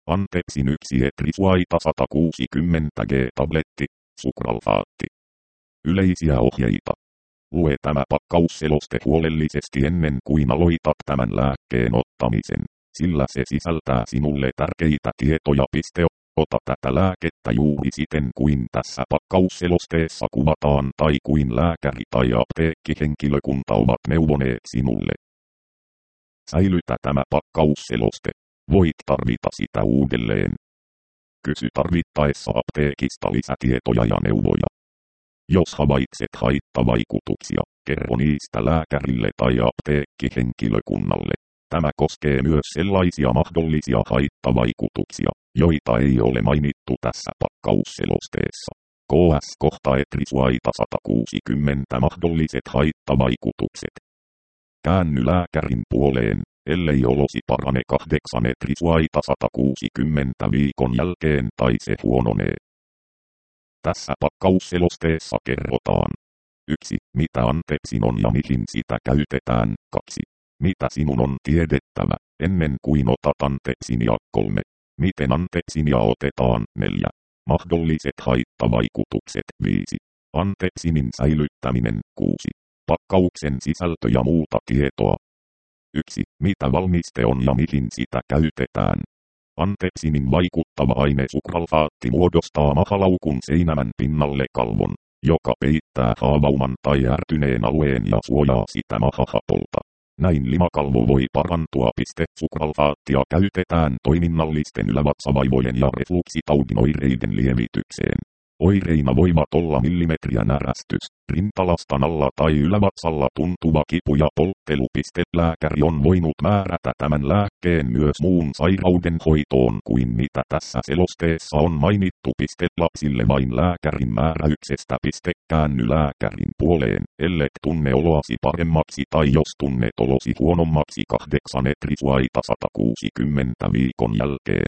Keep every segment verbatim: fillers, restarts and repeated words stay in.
Antepsin yksi etrisuaita sata kuusikymmentä G-tabletti, sukralfaatti. Yleisiä ohjeita. Lue tämä pakkausseloste huolellisesti ennen kuin aloitat tämän lääkkeen ottamisen, sillä se sisältää sinulle tärkeitä tietoja. Ota tätä lääkettä juuri siten kuin tässä pakkausselosteessa kuvataan tai kuin lääkäri tai apteekkihenkilökunta ovat neuvoneet sinulle. Säilytä tämä pakkausseloste. Voit tarvita sitä uudelleen. Kysy tarvittaessa apteekista lisätietoja ja neuvoja. Jos havaitset haittavaikutuksia, kerro niistä lääkärille tai apteekkihenkilökunnalle. Tämä koskee myös sellaisia mahdollisia haittavaikutuksia, joita ei ole mainittu tässä pakkausselosteessa. K S kohta etrisuaita sata kuusikymmentä mahdolliset haittavaikutukset. Käänny lääkärin puoleen, ellei olosi parane kahdeksan etrisuaita sata kuusikymmentä viikon jälkeen tai se huononee. Tässä pakkausselosteessa kerrotaan. yksi. Mitä Antepsin on ja mihin sitä käytetään. kaksi. Mitä sinun on tiedettävä, ennen kuin otat Antepsinia. kolme. Miten Antepsinia otetaan. neljä. Mahdolliset haittavaikutukset. viisi. Antepsinin säilyttäminen. kuusi. Pakkauksen sisältö ja muuta tietoa. yksi. Mitä valmiste on ja mihin sitä käytetään. Antepsinin vaikuttava aine sukralfaatti muodostaa mahalaukun seinämän pinnalle kalvon, joka peittää haavauman tai ärtyneen alueen ja suojaa sitä mahahapolta. Näin limakalvo voi parantua. Sukralfaattia käytetään toiminnallisten ylävatsavaivojen ja refluksitaudin oireiden lievitykseen. Oireina voivat olla millimetriä närästys, rintalastan alla tai ylävatsalla tuntuva kipu ja polttelu. Lääkäri on voinut määrätä tämän lääkkeen myös muun sairauden hoitoon kuin mitä tässä selosteessa on mainittu. Lapsille vain lääkärin määräyksestä. Käänny lääkärin puoleen, ellet tunne oloasi paremmaksi tai jos tunnet olosi huonommaksi kahdeksan etrisuaita sata kuusikymmentä viikon jälkeen.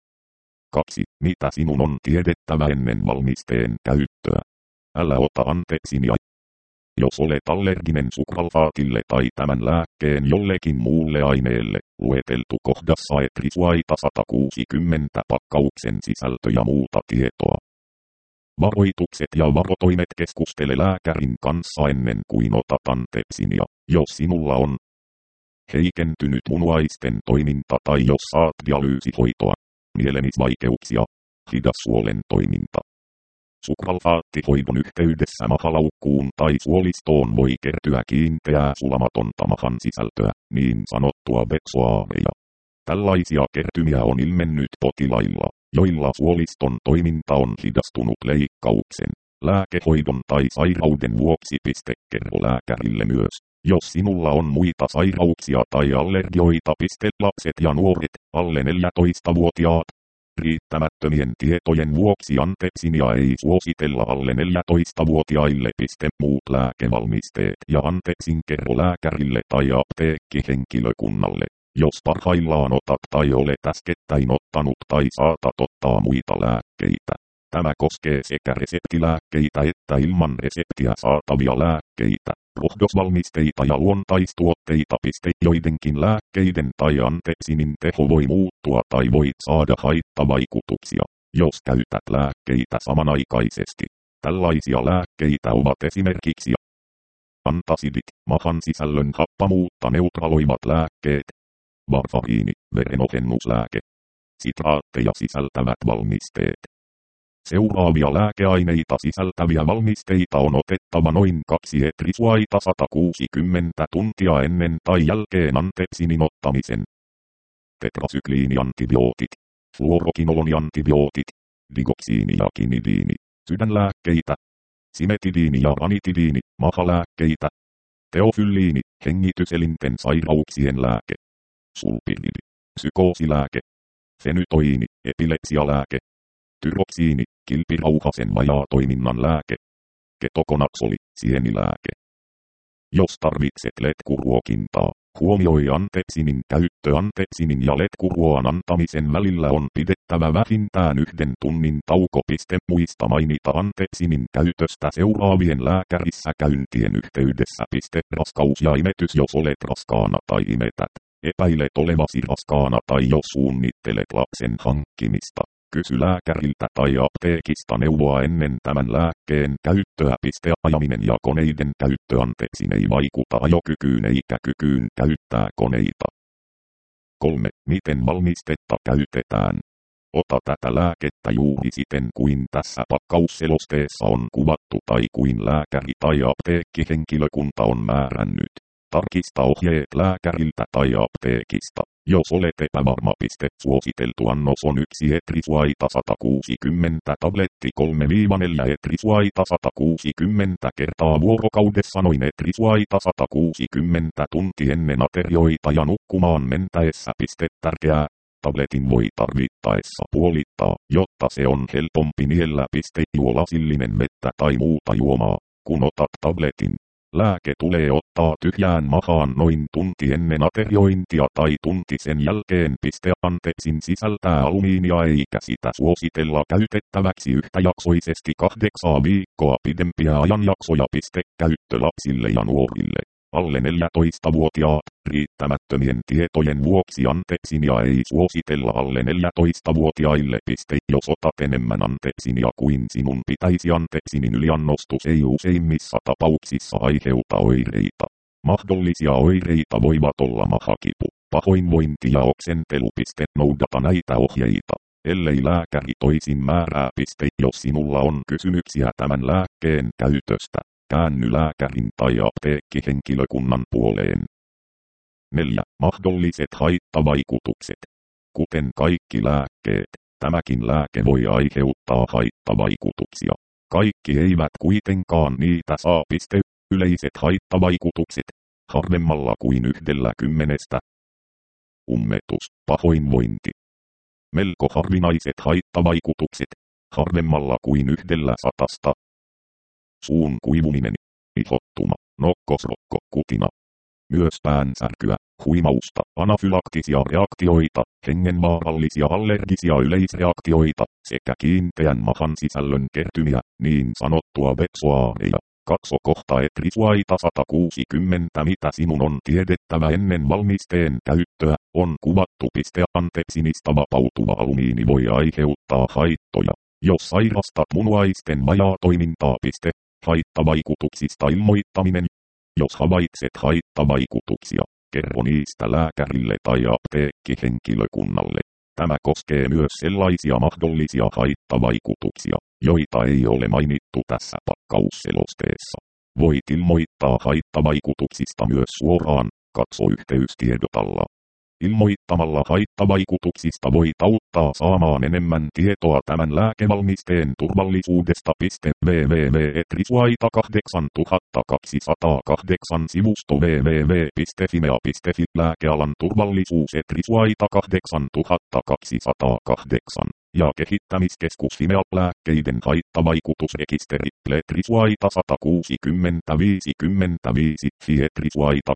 kaksi. Mitä sinun on tiedettävä ennen valmisteen käyttöä? Älä ota Antepsinia. Jos olet allerginen sukralfaatille tai tämän lääkkeen jollekin muulle aineelle, lueteltu kohdassa etrisuaita sata kuusikymmentä pakkauksen sisältö ja muuta tietoa. Varoitukset ja varotoimet. Keskustele lääkärin kanssa ennen kuin otat Antepsinia, jos sinulla on heikentynyt munuaisten toiminta tai jos saat dialyysihoitoa. Mielemisvaikeuksia, hidas suolen toiminta. Sukralfaattihoidon yhteydessä mahalaukkuun tai suolistoon voi kertyä kiinteää sulamatonta mahan sisältöä, niin sanottua beksoaameja. Tällaisia kertymiä on ilmennyt potilailla, joilla suoliston toiminta on hidastunut leikkauksen, lääkehoidon tai sairauden vuoksi. Kerro lääkärille myös, jos sinulla on muita sairauksia tai allergioita. Lapset ja nuoret, alle neljätoistavuotiaat. Riittämättömien tietojen vuoksi Antepsinia ei suositella alle neljätoistavuotiaille. Muut lääkevalmisteet ja Antepsin kerro lääkärille tai apteekkihenkilökunnalle, jos parhaillaan otat tai olet äskettäin ottanut tai saatat ottaa muita lääkkeitä. Tämä koskee sekä reseptilääkkeitä että ilman reseptiä saatavia lääkkeitä, rohdosvalmisteita ja luontaistuotteita. Joidenkin lääkkeiden tai Antepsinin teho voi muuttua tai voit saada haittavaikutuksia, jos käytät lääkkeitä samanaikaisesti. Tällaisia lääkkeitä ovat esimerkiksi antasidit, mahan sisällön happamuutta neutraloivat lääkkeet, varfariini, verenohennuslääke, sitraatteja sisältävät valmisteet. Seuraavia lääkeaineita sisältäviä valmisteita on otettava noin kaksi etrisuaita sata kuusikymmentä tuntia ennen tai jälkeen Antepsinin ottamisen. Tetrasykliiniantibiootit, fluorokinoloniantibiootit, digoksiini ja kinidiini, sydänlääkkeitä, simetidiini ja ranitidiini, mahalääkkeitä, teofylliini, hengityselinten sairauksien lääke, sulpiridi, psykoosilääke, fenytoiini, epilepsialääke, tyroksiini, kilpirauhasen vajaatoiminnan lääke, ketokonaksoli, sienilääke. Jos tarvitset letkuruokintaa, huomioi Antepsinin käyttö. Antepsinin ja letkuruoan antamisen välillä on pidettävä vähintään yhden tunnin tauko. Muista mainita Antepsinin käytöstä seuraavien lääkärissä käyntien yhteydessä. Raskaus ja imetys. Jos olet raskaana tai imetät, Epäilet olevasi raskaana tai jos suunnittelet lapsen hankkimista. Kysy lääkäriltä tai apteekista neuvoa ennen tämän lääkkeen käyttöä. Ajaminen ja koneiden käyttö anteeksi ei vaikuta ajokykyyn eikä kykyyn käyttää koneita. kolme. Miten valmistetta käytetään? Ota tätä lääkettä juuri siten kuin tässä pakkausselosteessa on kuvattu tai kuin lääkäri tai apteekkihenkilökunta on määrännyt. Tarkista ohjeet lääkäriltä tai apteekista. Jos olet epävarma, suositeltu annos on yksi Etrisuaita sata kuusikymmentä tabletti kolme neljä Etrisuaita sata kuusikymmentä kertaa vuorokaudessa noin Etrisuaita sata kuusikymmentä tunti ennen aterioita ja nukkumaan mentäessä. Tärkeää. Tabletin voi tarvittaessa puolittaa, jotta se on helpompi niellä. Juo lasillinen vettä tai muuta juomaa, kun otat tabletin. Lääke tulee ottaa tyhjään mahaan noin tunti ennen ateriointia tai tunti sen jälkeen. Anteeksin sisältää alumiinia eikä sitä suositella käytettäväksi yhtäjaksoisesti kahdeksaa viikkoa pidempiä ajanjaksoja. Käyttö lapsille ja nuorille. Alle neljätoistavuotiaat, riittämättömien tietojen vuoksi anteeksinia ei suositella alle neljätoistavuotiaille. Jos otat enemmän anteeksinia kuin sinun pitäisi, anteeksinin yliannostus ei useimmissa tapauksissa aiheuta oireita. Mahdollisia oireita voivat olla mahakipu, pahoinvointi ja oksentelu. Noudata näitä ohjeita, ellei lääkäri toisin määrää. Jos sinulla on kysymyksiä tämän lääkkeen käytöstä, käänny lääkärin tai apteekkihenkilökunnan puoleen. neljä. Mahdolliset haittavaikutukset. Kuten kaikki lääkkeet, tämäkin lääke voi aiheuttaa haittavaikutuksia. Kaikki eivät kuitenkaan niitä saa. Yleiset haittavaikutukset. Harvemmalla kuin yhdellä kymmenestä. Ummetus, pahoinvointi. Melko harvinaiset haittavaikutukset. Harvemmalla kuin yhdellä satasta. Suun kuivuminen, ihottuma, nokkosrokko, kutina. Myös päänsärkyä, huimausta, anafylaktisia reaktioita, hengenvaarallisia allergisia yleisreaktioita sekä kiinteän mahan sisällön kertymiä, niin sanottua veksoaareja. Katso kohta Etrisuaita sata kuusikymmentä. Mitä sinun on tiedettävä ennen valmisteen käyttöä, on kuvattu. Anteeksinista vapautuva alumiini voi aiheuttaa haittoja. Jos sairastat munuaisten vajaatoimintaa. Haittavaikutuksista ilmoittaminen. Jos havaitset haittavaikutuksia, kerro niistä lääkärille tai apteekkihenkilökunnalle. Tämä koskee myös sellaisia mahdollisia haittavaikutuksia, joita ei ole mainittu tässä pakkausselosteessa. Voit ilmoittaa haittavaikutuksista myös suoraan, katso yhteystiedot alla. Ilmoittamalla haittavaikutuksista voit auttaa saamaan enemmän tietoa tämän lääkevalmisteen turvallisuudesta. www piste etrisuaita kahdeksantuhattakaksisataakahdeksan sivusto www piste fimea piste fi Lääkealan turvallisuus Etrisuaita kahdeksantuhattakaksisataakahdeksan ja kehittämiskeskus Fimea lääkkeiden haittavaikutusrekisteri Etrisuaita sata kuusikymmentä viisikymmentäviisi Fi Etrisuaita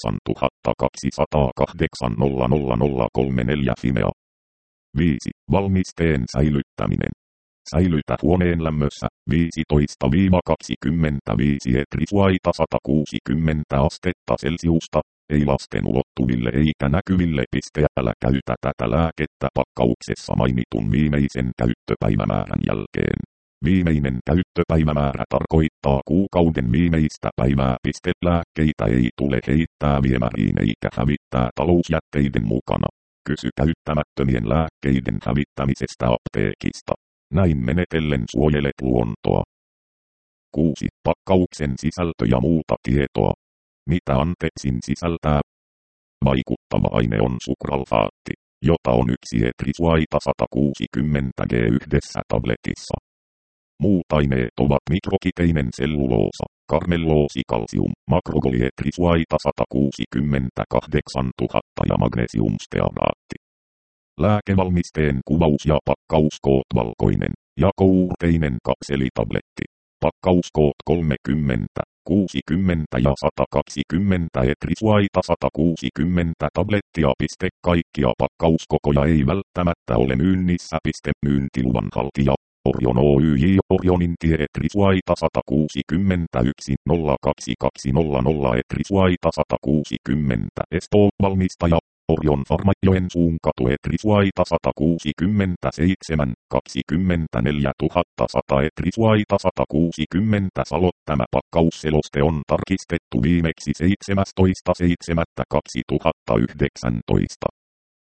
kahdeksantuhattakaksisataakahdeksan nolla nolla nolla kolme neljä Fimea. viisi. Valmisteen säilyttäminen. Säilytä huoneen lämmössä viisitoista kaksikymmentäviisi Etrisuaita sata kuusikymmentä astetta Celsiusta, ei lasten ulottuville eikä näkyville. Älä käytä tätä lääkettä pakkauksessa mainitun viimeisen käyttöpäivämäärän jälkeen. Viimeinen käyttöpäivämäärä tarkoittaa kuukauden viimeistä päivää. Lääkkeitä ei tule heittää viemäriin eikä hävittää talousjätteiden mukana. Kysy käyttämättömien lääkkeiden hävittämisestä apteekista. Näin menetellen suojelet luontoa. kuusi. Pakkauksen sisältö ja muuta tietoa. Mitä anteeksin sisältää? Vaikuttava aine on sukralfaatti, jota on yksi Etrisuaita sata kuusikymmentä G yhdessä tabletissa. Muut aineet ovat mikrokiteinen selluloosa, karmelloosi, kalsium, makrogoli Etrisuaita sata kuusikymmentä kahdeksantuhatta ja magnesiumstearaatti. Lääkevalmisteen kuvaus ja pakkauskoot valkoinen ja kourteinen kapselitabletti. Pakkauskoot kolmekymmentä, kuusikymmentä ja sata kaksikymmentä Etrisuaita sata kuusikymmentä tablettia. Kaikkia pakkauskokoja ei välttämättä ole myynnissä. Myyntiluvan haltija Orion Oyj Orionin tie Etrisuaita sata kuusikymmentäyksi nolla kaksi kaksi nolla nolla Etrisuaita sata kuusikymmentä Espoo valmistaja Orion Pharma Joensuun katu Etrisvaita sata kuusikymmentäseitsemän kaksikymmentäneljä tuhatta sata Etrisvaita sata kuusikymmentä Salo. Tämä pakkausseloste on tarkistettu viimeksi seitsemästoista seitsemättä kaksituhattayhdeksäntoista.